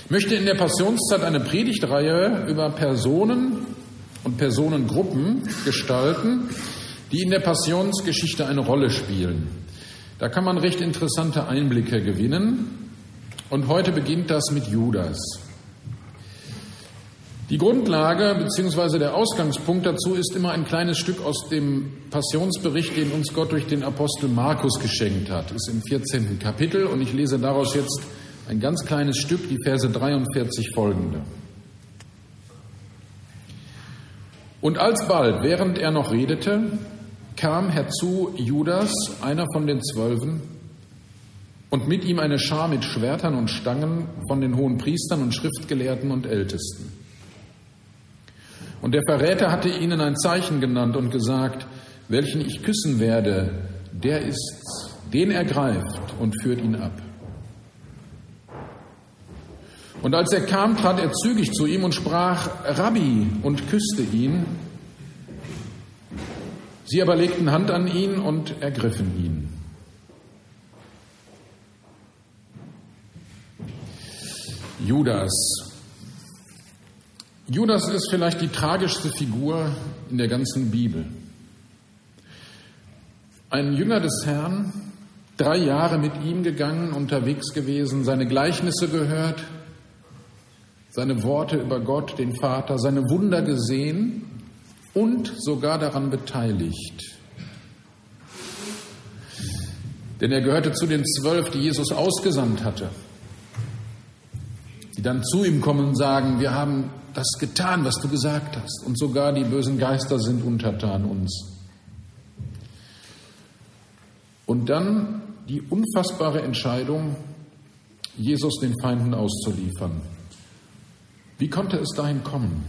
Ich möchte in der Passionszeit eine Predigtreihe über Personen und Personengruppen gestalten, die in der Passionsgeschichte eine Rolle spielen. Da kann man recht interessante Einblicke gewinnen. Und heute beginnt das mit Judas. Die Grundlage bzw. der Ausgangspunkt dazu ist immer ein kleines Stück aus dem Passionsbericht, den uns Gott durch den Apostel Markus geschenkt hat. Ist im 14. Kapitel und ich lese daraus jetzt ein ganz kleines Stück, die Verse 43 folgende. Und alsbald, während er noch redete, kam herzu Judas, einer von den 12, und mit ihm eine Schar mit Schwertern und Stangen von den Hohenpriestern und Schriftgelehrten und Ältesten. Und der Verräter hatte ihnen ein Zeichen genannt und gesagt, welchen ich küssen werde, der ist's, den ergreift und führt ihn ab. Und als er kam, trat er zügig zu ihm und sprach, Rabbi, und küsste ihn. Sie aber legten Hand an ihn und ergriffen ihn. Judas. Judas ist vielleicht die tragischste Figur in der ganzen Bibel. Ein Jünger des Herrn, 3 Jahre mit ihm gegangen, unterwegs gewesen, seine Gleichnisse gehört, seine Worte über Gott, den Vater, seine Wunder gesehen und sogar daran beteiligt. Denn er gehörte zu den 12, die Jesus ausgesandt hatte, die dann zu ihm kommen und sagen, wir haben das getan, was du gesagt hast. Und sogar die bösen Geister sind untertan uns. Und dann die unfassbare Entscheidung, Jesus den Feinden auszuliefern. Wie konnte es dahin kommen?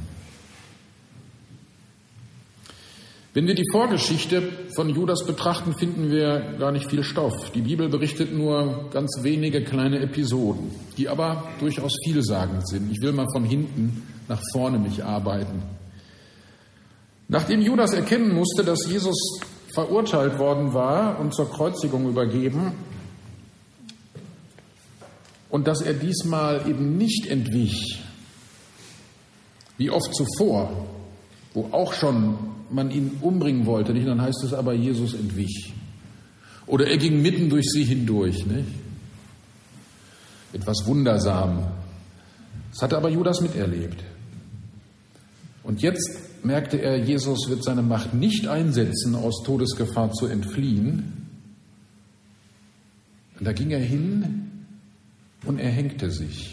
Wenn wir die Vorgeschichte von Judas betrachten, finden wir gar nicht viel Stoff. Die Bibel berichtet nur ganz wenige kleine Episoden, die aber durchaus vielsagend sind. Ich will mal von hinten nach vorne mich arbeiten. Nachdem Judas erkennen musste, dass Jesus verurteilt worden war und zur Kreuzigung übergeben und dass er diesmal eben nicht entwich, wie oft zuvor, wo auch schon man ihn umbringen wollte, nicht? Dann heißt es aber, Jesus entwich. Oder er ging mitten durch sie hindurch, nicht? Etwas wundersam. Das hatte aber Judas miterlebt. Und jetzt merkte er, Jesus wird seine Macht nicht einsetzen, aus Todesgefahr zu entfliehen. Und da ging er hin und er hängte sich.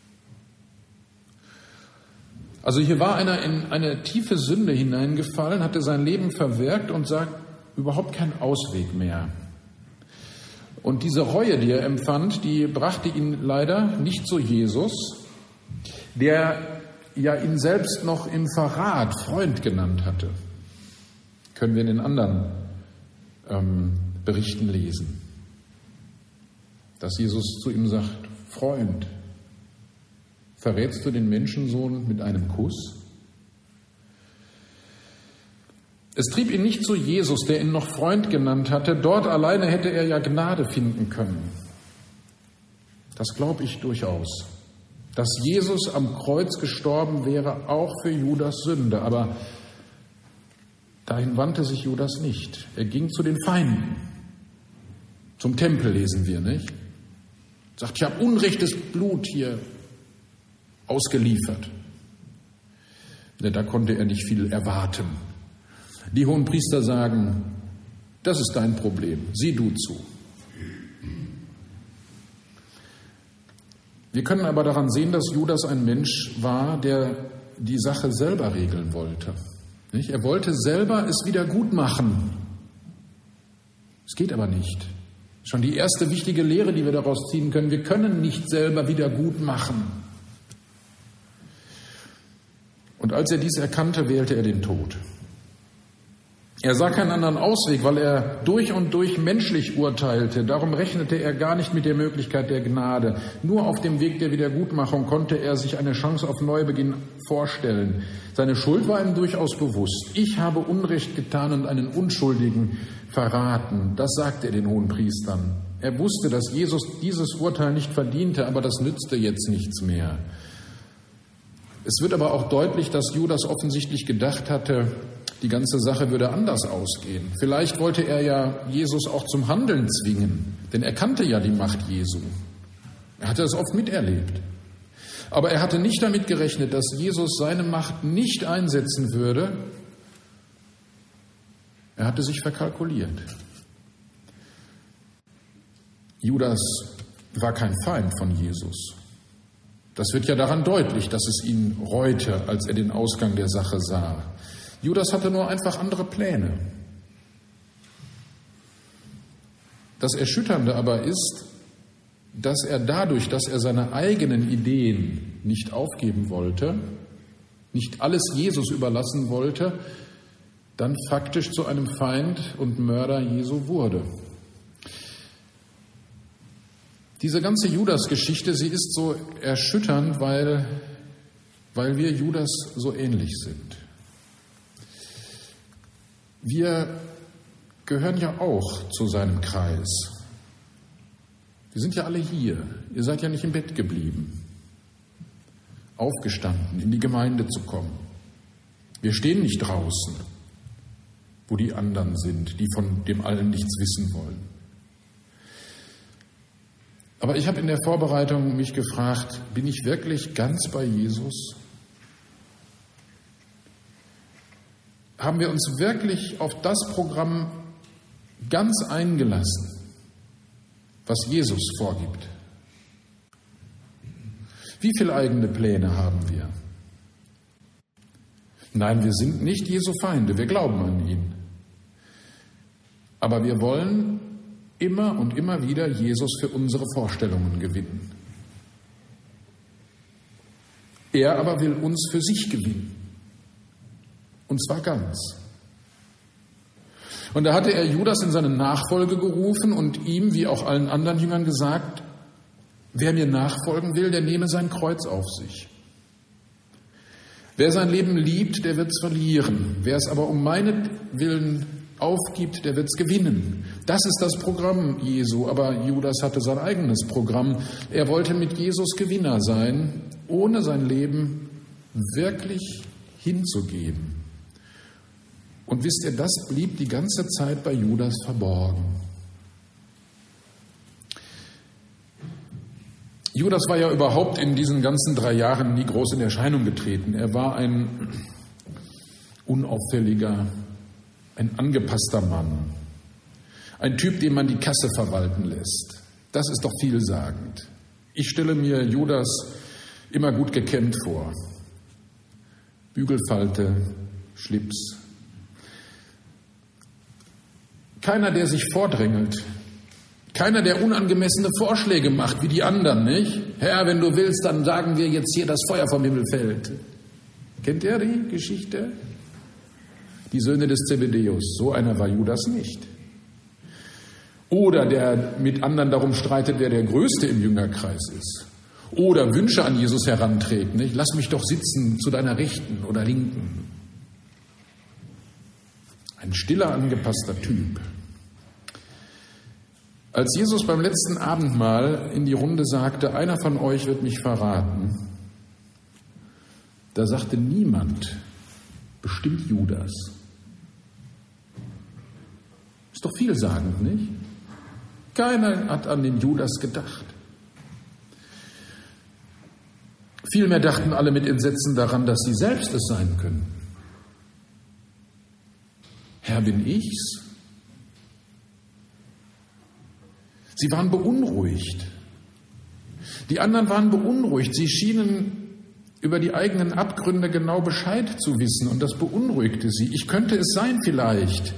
Also hier war einer in eine tiefe Sünde hineingefallen, hatte sein Leben verwirkt und sah überhaupt keinen Ausweg mehr. Und diese Reue, die er empfand, die brachte ihn leider nicht zu Jesus, der ja ihn selbst noch im Verrat Freund genannt hatte. Können wir in den anderen Berichten lesen. Dass Jesus zu ihm sagt, Freund, verrätst du den Menschensohn mit einem Kuss? Es trieb ihn nicht zu Jesus, der ihn noch Freund genannt hatte. Dort alleine hätte er ja Gnade finden können. Das glaube ich durchaus. Dass Jesus am Kreuz gestorben wäre, auch für Judas Sünde. Aber dahin wandte sich Judas nicht. Er ging zu den Feinden. Zum Tempel lesen wir, nicht? Sagt, ich habe unrechtes Blut hier ausgeliefert. Da konnte er nicht viel erwarten. Die Hohenpriester sagen, das ist dein Problem, sieh du zu. Wir können aber daran sehen, dass Judas ein Mensch war, der die Sache selber regeln wollte. Er wollte selber es wieder gut machen. Es geht aber nicht. Schon die erste wichtige Lehre, die wir daraus ziehen können, wir können nicht selber wieder gut machen. Und als er dies erkannte, wählte er den Tod. Er sah keinen anderen Ausweg, weil er durch und durch menschlich urteilte. Darum rechnete er gar nicht mit der Möglichkeit der Gnade. Nur auf dem Weg der Wiedergutmachung konnte er sich eine Chance auf Neubeginn vorstellen. Seine Schuld war ihm durchaus bewusst. Ich habe Unrecht getan und einen Unschuldigen verraten. Das sagte er den Hohenpriestern. Er wusste, dass Jesus dieses Urteil nicht verdiente, aber das nützte jetzt nichts mehr. Es wird aber auch deutlich, dass Judas offensichtlich gedacht hatte, die ganze Sache würde anders ausgehen. Vielleicht wollte er ja Jesus auch zum Handeln zwingen, denn er kannte ja die Macht Jesu. Er hatte es oft miterlebt. Aber er hatte nicht damit gerechnet, dass Jesus seine Macht nicht einsetzen würde. Er hatte sich verkalkuliert. Judas war kein Feind von Jesus. Das wird ja daran deutlich, dass es ihn reute, als er den Ausgang der Sache sah. Judas hatte nur einfach andere Pläne. Das Erschütternde aber ist, dass er dadurch, dass er seine eigenen Ideen nicht aufgeben wollte, nicht alles Jesus überlassen wollte, dann faktisch zu einem Feind und Mörder Jesu wurde. Diese ganze Judas-Geschichte, sie ist so erschütternd, weil wir Judas so ähnlich sind. Wir gehören ja auch zu seinem Kreis. Wir sind ja alle hier. Ihr seid ja nicht im Bett geblieben, aufgestanden, in die Gemeinde zu kommen. Wir stehen nicht draußen, wo die anderen sind, die von dem allen nichts wissen wollen. Aber ich habe in der Vorbereitung mich gefragt, bin ich wirklich ganz bei Jesus? Haben wir uns wirklich auf das Programm ganz eingelassen, was Jesus vorgibt? Wie viele eigene Pläne haben wir? Nein, wir sind nicht Jesu Feinde, wir glauben an ihn. Aber wir wollen immer und immer wieder Jesus für unsere Vorstellungen gewinnen. Er aber will uns für sich gewinnen. Und zwar ganz. Und da hatte er Judas in seine Nachfolge gerufen und ihm, wie auch allen anderen Jüngern, gesagt, wer mir nachfolgen will, der nehme sein Kreuz auf sich. Wer sein Leben liebt, der wird es verlieren. Wer es aber um meinetwillen aufgibt, der wird es gewinnen. Das ist das Programm Jesu, aber Judas hatte sein eigenes Programm. Er wollte mit Jesus Gewinner sein, ohne sein Leben wirklich hinzugeben. Und wisst ihr, das blieb die ganze Zeit bei Judas verborgen. Judas war ja überhaupt in diesen ganzen 3 Jahren nie groß in Erscheinung getreten. Er war ein unauffälliger, ein angepasster Mann. Ein Typ, den man die Kasse verwalten lässt. Das ist doch vielsagend. Ich stelle mir Judas immer gut gekämmt vor. Bügelfalte, Schlips. Keiner, der sich vordrängelt. Keiner, der unangemessene Vorschläge macht, wie die anderen, nicht? Herr, wenn du willst, dann sagen wir jetzt hier, dass Feuer vom Himmel fällt. Kennt ihr die Geschichte? Die Söhne des Zebedeus. So einer war Judas nicht. Oder der mit anderen darum streitet, wer der Größte im Jüngerkreis ist. Oder Wünsche an Jesus heranträgt, nicht? Lass mich doch sitzen zu deiner Rechten oder Linken. Ein stiller, angepasster Typ. Als Jesus beim letzten Abendmahl in die Runde sagte, einer von euch wird mich verraten, da sagte niemand, bestimmt Judas. Ist doch vielsagend, nicht? Keiner hat an den Judas gedacht. Vielmehr dachten alle mit Entsetzen daran, dass sie selbst es sein können. Herr, bin ich's? Sie waren beunruhigt. Die anderen waren beunruhigt. Sie schienen über die eigenen Abgründe genau Bescheid zu wissen und das beunruhigte sie. Ich könnte es sein vielleicht.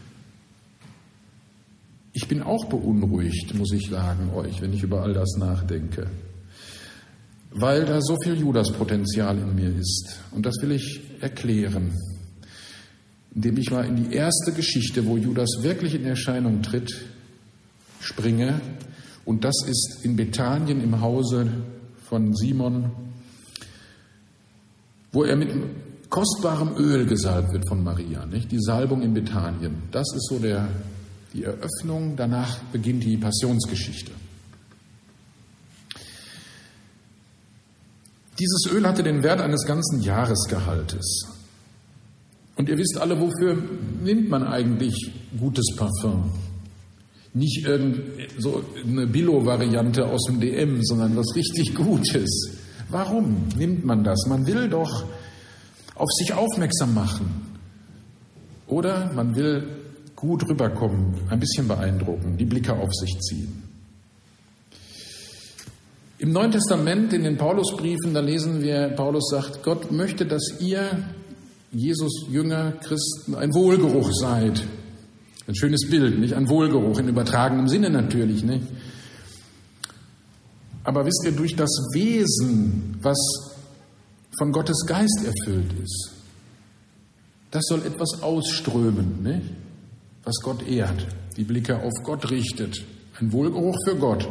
Ich bin auch beunruhigt, muss ich sagen euch, wenn ich über all das nachdenke. Weil da so viel Judas-Potenzial in mir ist. Und das will ich erklären, indem ich mal in die erste Geschichte, wo Judas wirklich in Erscheinung tritt, springe. Und das ist in Bethanien im Hause von Simon, wo er mit kostbarem Öl gesalbt wird von Maria. Nicht? Die Salbung in Bethanien, das ist so der Die Eröffnung, danach beginnt die Passionsgeschichte. Dieses Öl hatte den Wert eines ganzen Jahresgehaltes. Und ihr wisst alle, wofür nimmt man eigentlich gutes Parfum? Nicht so eine Billo-Variante aus dem DM, sondern was richtig Gutes. Warum nimmt man das? Man will doch auf sich aufmerksam machen. Oder man will gut rüberkommen, ein bisschen beeindrucken, die Blicke auf sich ziehen. Im Neuen Testament, in den Paulusbriefen, da lesen wir, Paulus sagt, Gott möchte, dass ihr, Jesus, Jünger, Christen, ein Wohlgeruch seid. Ein schönes Bild, nicht? Ein Wohlgeruch, in übertragenem Sinne natürlich, nicht? Aber wisst ihr, durch das Wesen, was von Gottes Geist erfüllt ist, das soll etwas ausströmen, nicht? Was Gott ehrt, die Blicke auf Gott richtet. Ein Wohlgeruch für Gott.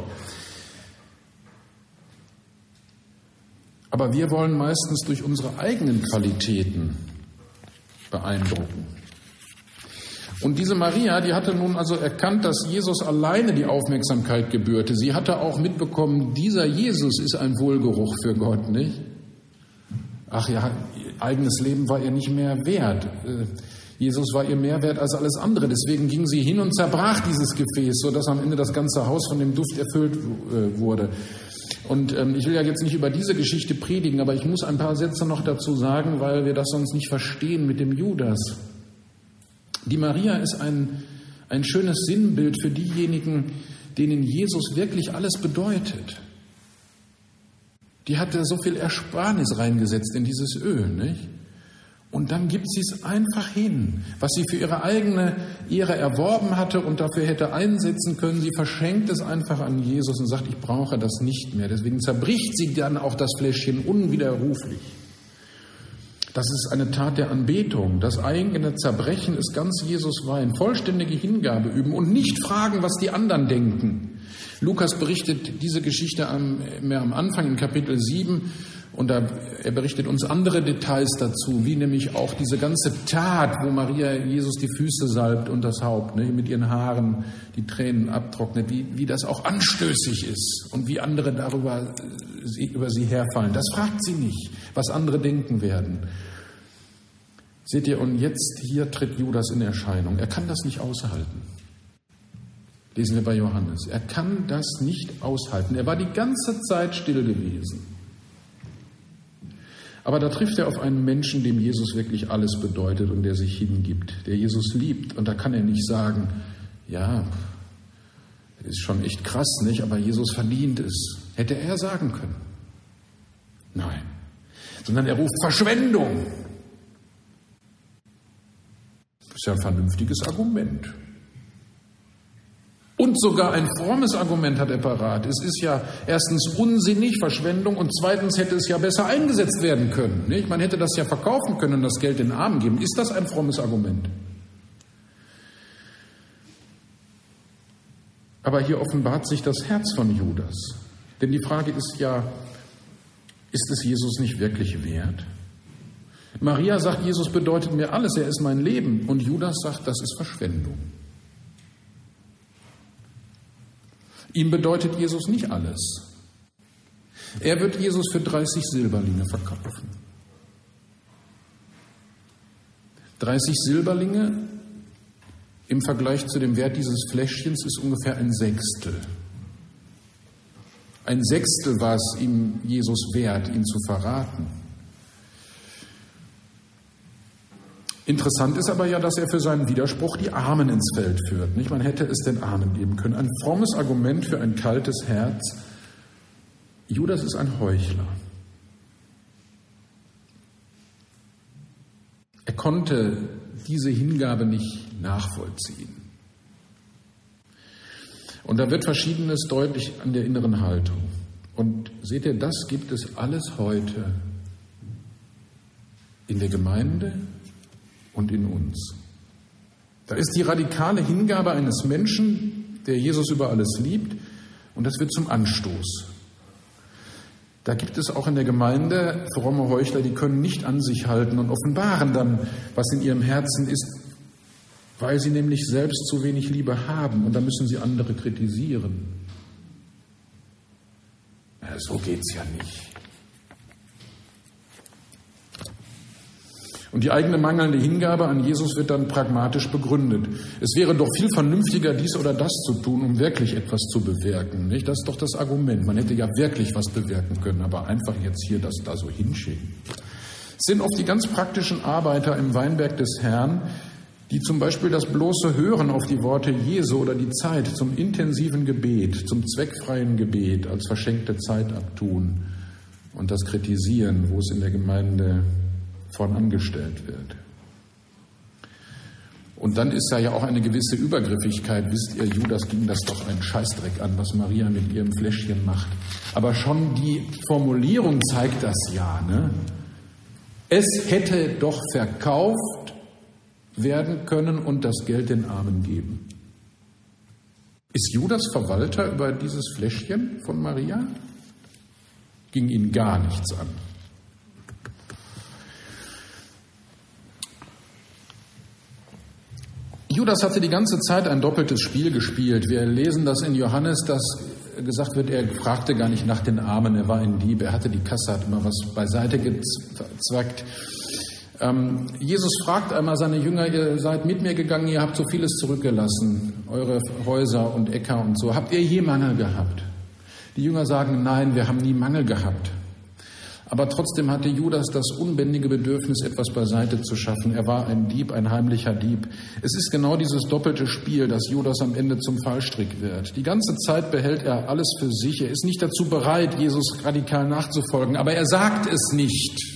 Aber wir wollen meistens durch unsere eigenen Qualitäten beeindrucken. Und diese Maria, die hatte nun also erkannt, dass Jesus alleine die Aufmerksamkeit gebührte. Sie hatte auch mitbekommen, dieser Jesus ist ein Wohlgeruch für Gott, nicht? Ach ja, ihr eigenes Leben war ihr nicht mehr wert. Jesus war ihr mehr wert als alles andere. Deswegen ging sie hin und zerbrach dieses Gefäß, sodass am Ende das ganze Haus von dem Duft erfüllt wurde. Und ich will ja jetzt nicht über diese Geschichte predigen, aber ich muss ein paar Sätze noch dazu sagen, weil wir das sonst nicht verstehen mit dem Judas. Die Maria ist ein schönes Sinnbild für diejenigen, denen Jesus wirklich alles bedeutet. Die hatte so viel Ersparnis reingesetzt in dieses Öl, nicht? Und dann gibt sie es einfach hin, was sie für ihre eigene Ehre erworben hatte und dafür hätte einsetzen können. Sie verschenkt es einfach an Jesus und sagt, ich brauche das nicht mehr. Deswegen zerbricht sie dann auch das Fläschchen unwiderruflich. Das ist eine Tat der Anbetung. Das eigene Zerbrechen ist ganz Jesus weihen. Vollständige Hingabe üben und nicht fragen, was die anderen denken. Lukas berichtet diese Geschichte mehr am Anfang in Kapitel 7 und er berichtet uns andere Details dazu, wie nämlich auch diese ganze Tat, wo Maria Jesus die Füße salbt und das Haupt, ne, mit ihren Haaren die Tränen abtrocknet, wie das auch anstößig ist und wie andere über sie herfallen. Das fragt sie nicht, was andere denken werden. Seht ihr, und jetzt hier tritt Judas in Erscheinung. Er kann das nicht aushalten. Lesen wir bei Johannes. Er kann das nicht aushalten. Er war die ganze Zeit still gewesen. Aber da trifft er auf einen Menschen, dem Jesus wirklich alles bedeutet und der sich hingibt, der Jesus liebt. Und da kann er nicht sagen, ja, ist schon echt krass, nicht? Aber Jesus verdient es. Hätte er sagen können. Nein. Sondern er ruft Verschwendung. Das ist ja ein vernünftiges Argument. Und sogar ein frommes Argument hat er parat. Es ist ja erstens unsinnig, Verschwendung, und zweitens hätte es ja besser eingesetzt werden können. Nicht? Man hätte das ja verkaufen können und das Geld den Armen geben. Ist das ein frommes Argument? Aber hier offenbart sich das Herz von Judas. Denn die Frage ist ja, ist es Jesus nicht wirklich wert? Maria sagt, Jesus bedeutet mir alles, er ist mein Leben. Und Judas sagt, das ist Verschwendung. Ihm bedeutet Jesus nicht alles. Er wird Jesus für 30 Silberlinge verkaufen. 30 Silberlinge im Vergleich zu dem Wert dieses Fläschchens ist ungefähr ein Sechstel. Ein Sechstel war es ihm Jesus wert, ihn zu verraten. Interessant ist aber ja, dass er für seinen Widerspruch die Armen ins Feld führt. Nicht? Man hätte es den Armen geben können. Ein frommes Argument für ein kaltes Herz. Judas ist ein Heuchler. Er konnte diese Hingabe nicht nachvollziehen. Und da wird Verschiedenes deutlich an der inneren Haltung. Und seht ihr, das gibt es alles heute in der Gemeinde und in uns. Da ist die radikale Hingabe eines Menschen, der Jesus über alles liebt, und das wird zum Anstoß. Da gibt es auch in der Gemeinde fromme Heuchler, die können nicht an sich halten und offenbaren dann, was in ihrem Herzen ist, weil sie nämlich selbst zu wenig Liebe haben und dann müssen sie andere kritisieren. Ja, so geht's ja nicht. Und die eigene mangelnde Hingabe an Jesus wird dann pragmatisch begründet. Es wäre doch viel vernünftiger, dies oder das zu tun, um wirklich etwas zu bewirken. Nicht? Das ist doch das Argument. Man hätte ja wirklich was bewirken können, aber einfach jetzt hier das da so hinschicken. Es sind oft die ganz praktischen Arbeiter im Weinberg des Herrn, die zum Beispiel das bloße Hören auf die Worte Jesu oder die Zeit zum intensiven Gebet, zum zweckfreien Gebet als verschenkte Zeit abtun und das kritisieren, wo es in der Gemeinde vorangestellt wird. Und dann ist da ja auch eine gewisse Übergriffigkeit. Wisst ihr, Judas ging das doch einen Scheißdreck an, was Maria mit ihrem Fläschchen macht. Aber schon die Formulierung zeigt das ja. Ne? Es hätte doch verkauft werden können und das Geld den Armen geben. Ist Judas Verwalter über dieses Fläschchen von Maria? Ging ihn gar nichts an. Judas hatte die ganze Zeit ein doppeltes Spiel gespielt. Wir lesen das in Johannes, dass gesagt wird, er fragte gar nicht nach den Armen, er war ein Dieb, er hatte die Kasse, hat immer was beiseite gezwackt. Jesus fragt einmal seine Jünger, ihr seid mit mir gegangen, ihr habt so vieles zurückgelassen, eure Häuser und Äcker und so. Habt ihr je Mangel gehabt? Die Jünger sagen, nein, wir haben nie Mangel gehabt. Aber trotzdem hatte Judas das unbändige Bedürfnis, etwas beiseite zu schaffen. Er war ein Dieb, ein heimlicher Dieb. Es ist genau dieses doppelte Spiel, dass Judas am Ende zum Fallstrick wird. Die ganze Zeit behält er alles für sich. Er ist nicht dazu bereit, Jesus radikal nachzufolgen, aber er sagt es nicht.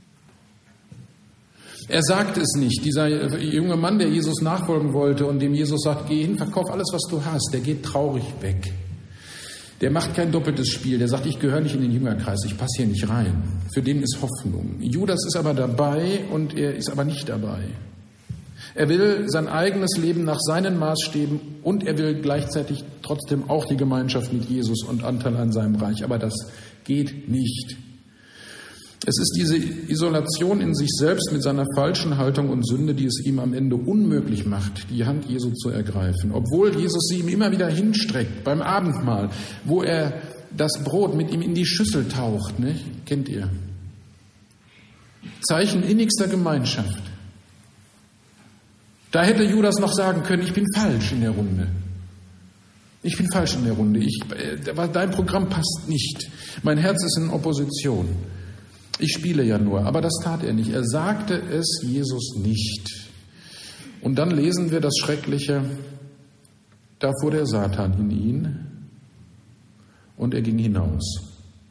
Er sagt es nicht. Dieser junge Mann, der Jesus nachfolgen wollte und dem Jesus sagt, geh hin, verkauf alles, was du hast, der geht traurig weg. Der macht kein doppeltes Spiel. Der sagt, ich gehöre nicht in den Jüngerkreis, ich passe hier nicht rein. Für den ist Hoffnung. Judas ist aber dabei und er ist aber nicht dabei. Er will sein eigenes Leben nach seinen Maßstäben und er will gleichzeitig trotzdem auch die Gemeinschaft mit Jesus und Anteil an seinem Reich. Aber das geht nicht. Es ist diese Isolation in sich selbst mit seiner falschen Haltung und Sünde, die es ihm am Ende unmöglich macht, die Hand Jesu zu ergreifen. Obwohl Jesus sie ihm immer wieder hinstreckt, beim Abendmahl, wo er das Brot mit ihm in die Schüssel taucht, ne? Kennt ihr? Zeichen innigster Gemeinschaft. Da hätte Judas noch sagen können, ich bin falsch in der Runde. Ich bin falsch in der Runde. Dein Programm passt nicht. Mein Herz ist in Opposition. Ich spiele ja nur, aber das tat er nicht. Er sagte es Jesus nicht. Und dann lesen wir das Schreckliche, da fuhr der Satan in ihn und er ging hinaus.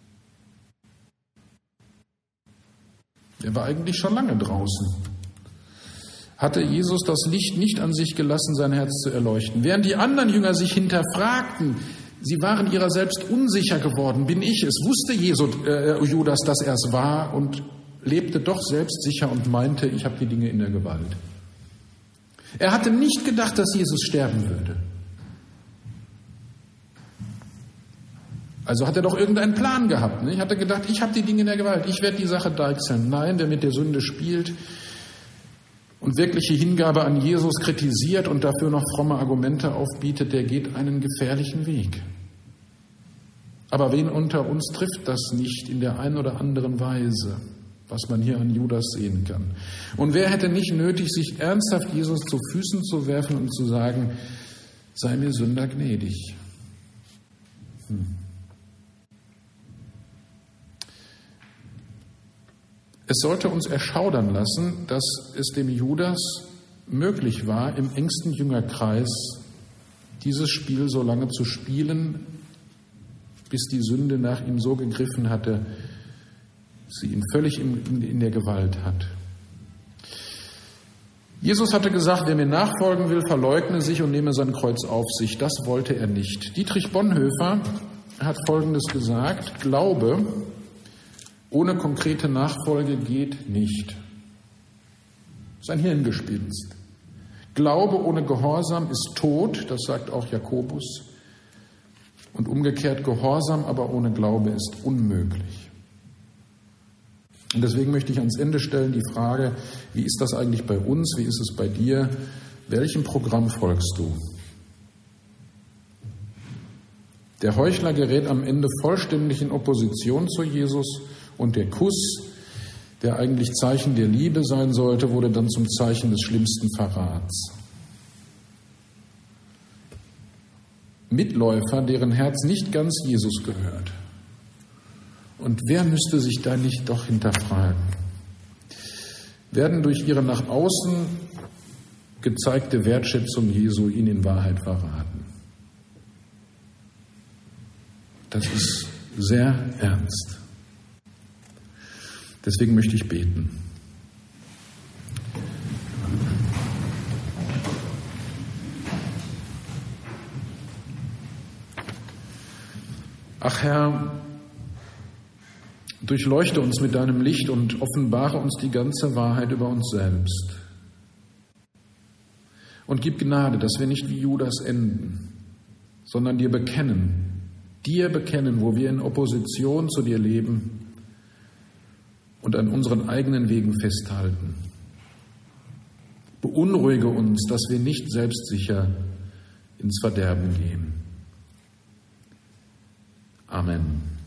Er war eigentlich schon lange draußen. Hatte Jesus das Licht nicht an sich gelassen, sein Herz zu erleuchten. Während die anderen Jünger sich hinterfragten, sie waren ihrer selbst unsicher geworden. Bin ich es? Wusste Judas, dass er es war und lebte doch selbstsicher und meinte, ich habe die Dinge in der Gewalt. Er hatte nicht gedacht, dass Jesus sterben würde. Also hat er doch irgendeinen Plan gehabt. Ne? Ich hatte gedacht, ich habe die Dinge in der Gewalt, ich werde die Sache deichseln. Nein, wer mit der Sünde spielt und wirkliche Hingabe an Jesus kritisiert und dafür noch fromme Argumente aufbietet, der geht einen gefährlichen Weg. Aber wen unter uns trifft das nicht in der einen oder anderen Weise, was man hier an Judas sehen kann? Und wer hätte nicht nötig, sich ernsthaft Jesus zu Füßen zu werfen und zu sagen, sei mir Sünder gnädig? Es sollte uns erschaudern lassen, dass es dem Judas möglich war, im engsten Jüngerkreis dieses Spiel so lange zu spielen, bis die Sünde nach ihm so gegriffen hatte, sie ihn völlig in der Gewalt hat. Jesus hatte gesagt, wer mir nachfolgen will, verleugne sich und nehme sein Kreuz auf sich. Das wollte er nicht. Dietrich Bonhoeffer hat Folgendes gesagt: Glaube ohne konkrete Nachfolge geht nicht. Das ist ein Hirngespinst. Glaube ohne Gehorsam ist tot, das sagt auch Jakobus. Und umgekehrt, Gehorsam aber ohne Glaube ist unmöglich. Und deswegen möchte ich ans Ende stellen die Frage, wie ist das eigentlich bei uns, wie ist es bei dir? Welchem Programm folgst du? Der Heuchler gerät am Ende vollständig in Opposition zu Jesus und der Kuss, der eigentlich Zeichen der Liebe sein sollte, wurde dann zum Zeichen des schlimmsten Verrats. Mitläufer, deren Herz nicht ganz Jesus gehört. Und wer müsste sich da nicht doch hinterfragen? Werden durch ihre nach außen gezeigte Wertschätzung Jesu ihn in Wahrheit verraten? Das ist sehr ernst. Deswegen möchte ich beten. Ach Herr, durchleuchte uns mit deinem Licht und offenbare uns die ganze Wahrheit über uns selbst. Und gib Gnade, dass wir nicht wie Judas enden, sondern dir bekennen, wo wir in Opposition zu dir leben und an unseren eigenen Wegen festhalten. Beunruhige uns, dass wir nicht selbstsicher ins Verderben gehen. Amen.